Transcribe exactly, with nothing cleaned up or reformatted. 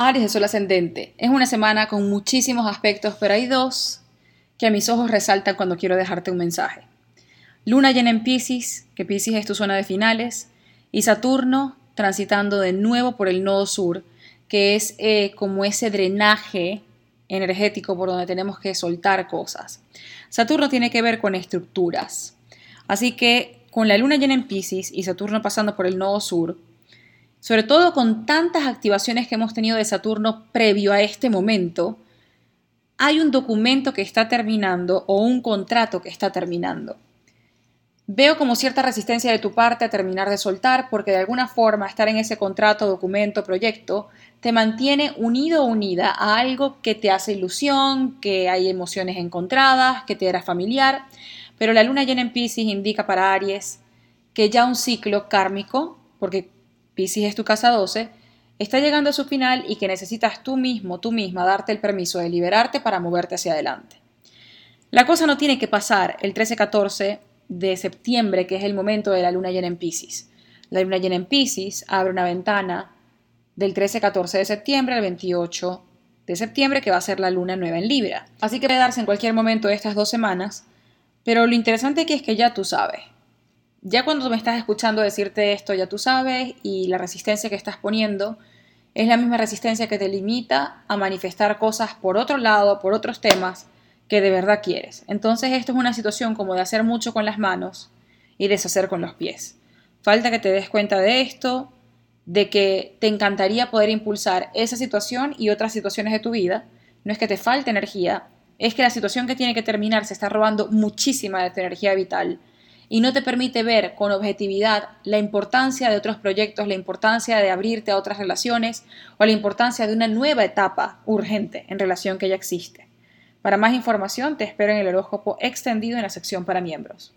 Aries de Sol ascendente. Es una semana con muchísimos aspectos, pero hay dos que a mis ojos resaltan cuando quiero dejarte un mensaje. Luna llena en Piscis, que Piscis es tu zona de finales, y Saturno transitando de nuevo por el nodo sur, que es eh, como ese drenaje energético por donde tenemos que soltar cosas. Saturno tiene que ver con estructuras. Así que con la luna llena en Piscis y Saturno pasando por el nodo sur, sobre todo con tantas activaciones que hemos tenido de Saturno previo a este momento, hay un documento que está terminando o un contrato que está terminando. Veo como cierta resistencia de tu parte a terminar de soltar porque de alguna forma estar en ese contrato, documento, proyecto te mantiene unido o unida a algo que te hace ilusión, que hay emociones encontradas, que te era familiar, pero la luna llena en Piscis indica para Aries que ya un ciclo kármico, porque Piscis es tu casa doce, está llegando a su final y que necesitas tú mismo, tú misma, darte el permiso de liberarte para moverte hacia adelante. La cosa no tiene que pasar el trece catorce de septiembre, que es el momento de la luna llena en Piscis. La luna llena en Piscis abre una ventana del trece catorce de septiembre al veintiocho de septiembre, que va a ser la luna nueva en Libra. Así que puede darse en cualquier momento de estas dos semanas, pero lo interesante aquí es que ya tú sabes. Ya cuando me estás escuchando decirte esto, ya tú sabes, y la resistencia que estás poniendo es la misma resistencia que te limita a manifestar cosas por otro lado, por otros temas que de verdad quieres. Entonces esto es una situación como de hacer mucho con las manos y deshacer con los pies. Falta que te des cuenta de esto, de que te encantaría poder impulsar esa situación y otras situaciones de tu vida. No es que te falte energía, es que la situación que tiene que terminar se está robando muchísima de tu energía vital y no te permite ver con objetividad la importancia de otros proyectos, la importancia de abrirte a otras relaciones o la importancia de una nueva etapa urgente en relación que ya existe. Para más información te espero en el horóscopo extendido en la sección para miembros.